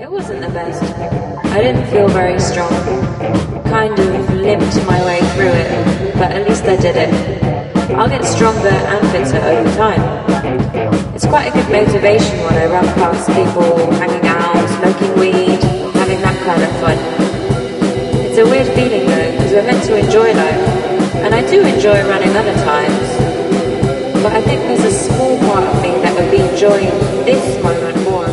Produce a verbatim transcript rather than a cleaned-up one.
It wasn't the best. I didn't feel very strong. Kind of limped my way through it, but at least I did it. I'll get stronger and fitter over time. It's quite a good motivation when I run past people hanging out, smoking weed, having that kind of fun. It's a weird feeling though, because we're meant to enjoy life. And I do enjoy running other times. But I think there's a small part of me that would be enjoying this moment more.